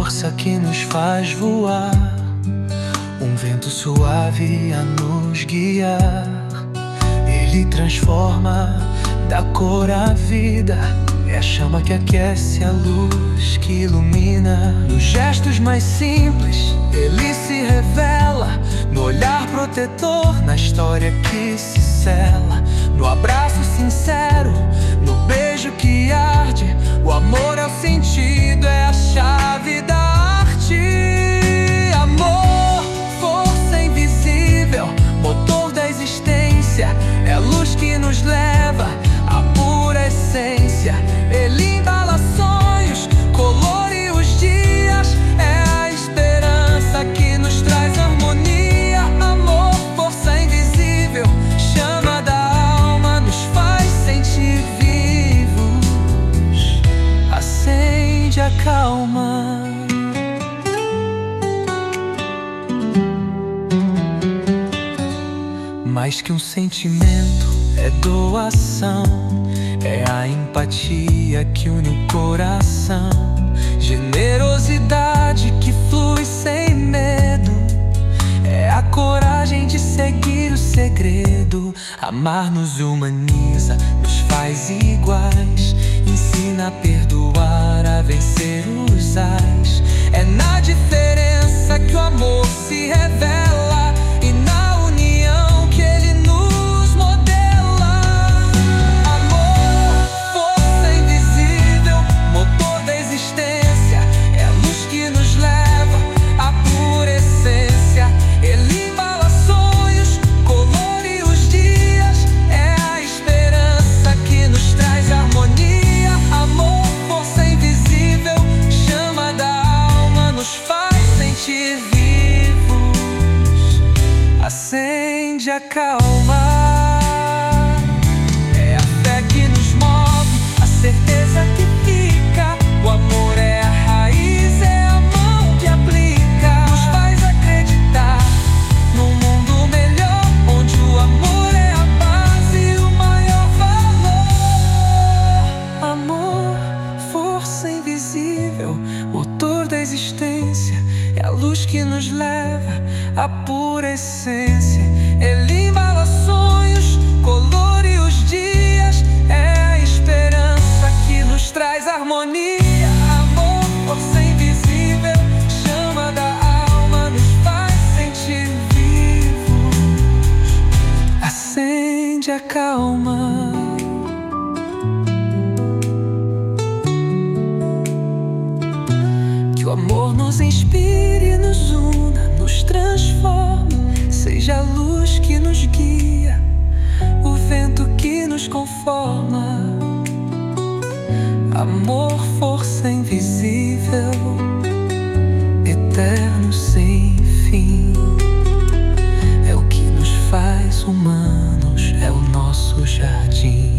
força que nos faz voar, um vento suave a nos guiar. Ele transforma, dá cor à vida, é a chama que aquece, a luz que ilumina. Nos gestos mais simples, ele se revela, no olhar protetor, na história que se sela, no abraço sincero, no beijo que arde. O amor é o sentido, é a chave da arte. Amor, força invisível, motor da existência, é a luz que nos leva à pura essência. Ele embala sonhos, colore os dias, é a esperança que nos traz harmonia. Amor, força invisível, chama da alma, nos faz sentir vivos, acende a calma. Mais que um sentimento, é doação, é a empatia que une o coração, generosidade que flui sem medo, é a coragem de seguir o segredo. Amar nos humaniza, nos faz iguais, ensina a perdoar, a vencer os ais. É na diferença que o amor se revela, e na união que ele nos modela. Amor, força invisível, motor da existência, é a luz que nos leva à pura essência. Ele embala sonhos, colore os dias, é a esperança que nos traz harmonia. Amor, força invisível, chama da alma, nos faz sentir vivos, acende a calma. É a fé que nos move, a certeza que fica. O amor é a raiz, é a mão que aplica, nos faz acreditar num mundo melhor, onde o amor é a base e o maior valor. Amor, força invisível, motor da existência, é a luz que nos leva à pura essência. Ele embala sonhos, colore os dias, é a esperança que nos traz harmonia. Amor, força invisível, chama da alma, nos faz sentir vivos, acende a calma. Que o amor nos inspire, nos una, nos transforme, seja a luz que nos guia, o vento que nos conforma. Amor, força invisível, eterno sem fim, é o que nos faz humanos, é o nosso jardim.